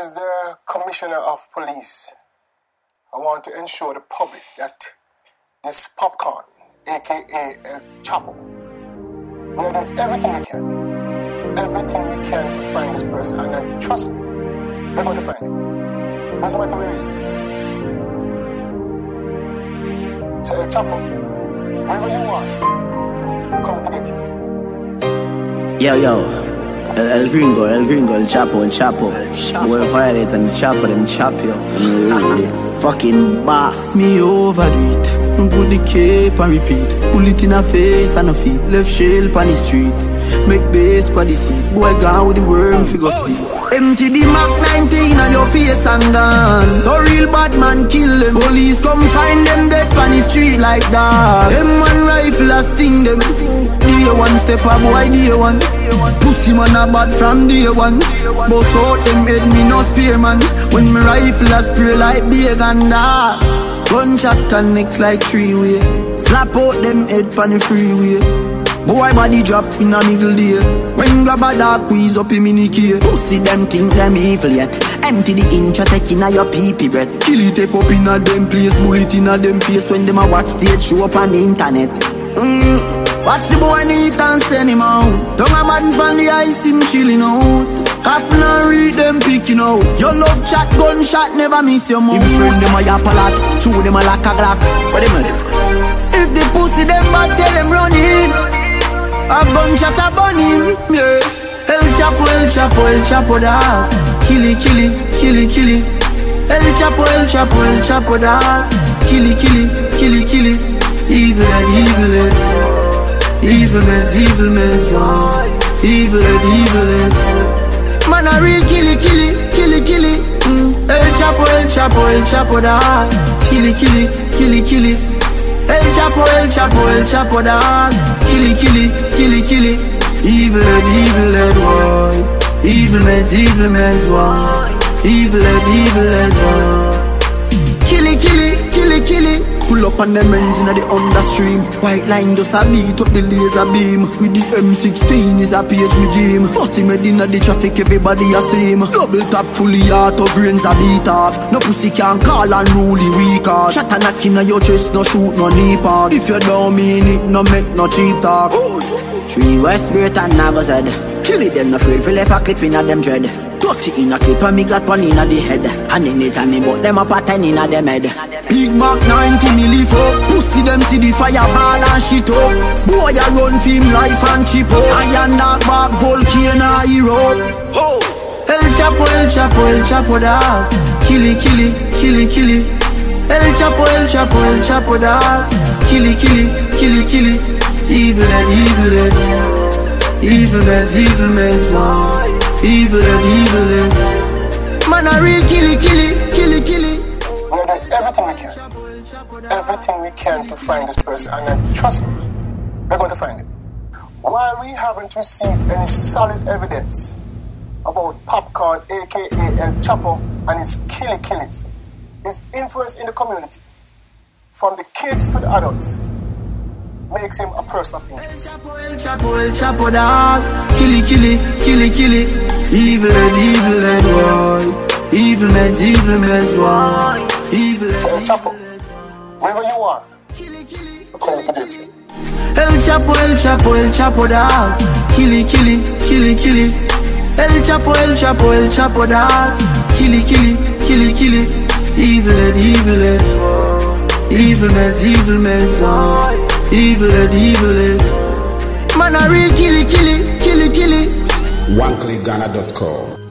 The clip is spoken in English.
As the Commissioner of Police, I want to ensure the public that this Popcorn, aka El Chapo, we are doing everything we can to find this person, and trust me, we're going to find him. Doesn't matter where he is. So El Chapo, wherever you are, we're coming to get you. Yo. El Gringo, El Chapo. We'll violate and Chapo, them chop you. The fucking boss. Me overdo it. Put the cape and repeat. Pull it in her face and her feet. Left shell on the street. Make base for the seat. Boy gone with the worm, figure sleep. Empty the Mac 19 on your face and gone. So real bad man kill them. Police come find them dead on the street like that. M1 rifle a sting them. Day one step up, boy day one. Pussy man a bad from day one. Boss out them head, me no spear man. When me rifle a spray like big and that. Gunshot connect like three-way. Slap out them head pan the freeway. Boy body drop in a middle day. When grab a dark squeeze up in mini key. Pussy them think them evil yet. Empty the inch a take in a your pee-pee breath. Kill it up in a them place. Bullet in a them face. When them a watch stage show up on the internet. Watch the boy neat and send him out. Don't a man from the ice him chilling out. Coughing and read them picking out. Your love chat gunshot never miss your mouth. Him friend them a yap a lot. Chew them a like a glock. What them a do? If the pussy them bad tell them run in. A gunshot a bun him, yeah. El Chapo da. Kill it. El Chapo da. Kill it. Evil head. Evil head. Man a real kill it. El Chapo da. Kill it. El Chapo da. Kill it. Evil head, boy. Evil man's boy. Evil head, boy. Kill it. Pull up on them ends in the understream. White line just a beat up the laser beam. With the M16 is a page me game. Pussy made in the traffic, everybody a same. Double tap fully auto, brains a beat off. No pussy can call and rule the weak heart. Shot a knock in your chest, no shoot, no knee part. If you don't mean it, no make no cheap talk. 3 West Great and Navas head. Kill it, them no afraid for left a clip in a them dread. 30 in a clip and me got one in a the head. And in it and me bought them up a 10 in a them head. Big Mac 90 me leaf up. Pussy them see the fireball and shit up. Boy a run for him life and chip up. Iron dog back volcano hero. Oh, El Chapo da. Kill it. El Chapo da. Kill it. Evil head. Evil head. Man a real kill it. We're doing everything we can to find this person, and trust me, we're going to find him. While we haven't received any solid evidence about Popcorn, aka El Chapo, and his killies, his influence in the community, from the kids to the adults, makes him a person of interest. El Chapo dog. Kill it. Evil head, boy. Evil man's boy. So El Chapo, wherever you are, we're coming to get you. El Chapo dog. Kill it. El Chapo dog. Kill it. Evil head. Evil man's boy. Evil head. Man a real kill it. OneClickGhana.com